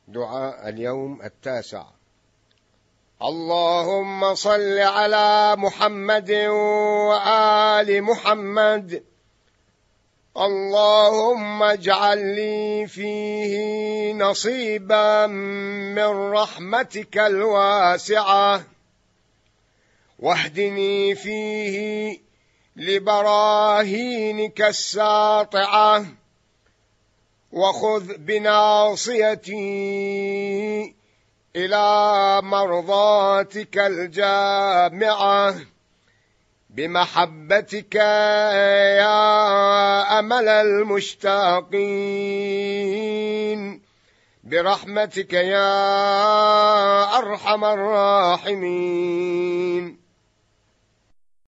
دعاء اليوم 9. اللهم صل على محمد وآل محمد. اللهم اجعل لي فيه نصيبا من رحمتك الواسعة، واهدني فيه لبراهينك الساطعة، وخذ بناصيتي إلى مرضاتك الجامعة بمحبتك يا أمل المشتاقين، برحمتك يا أرحم الراحمين.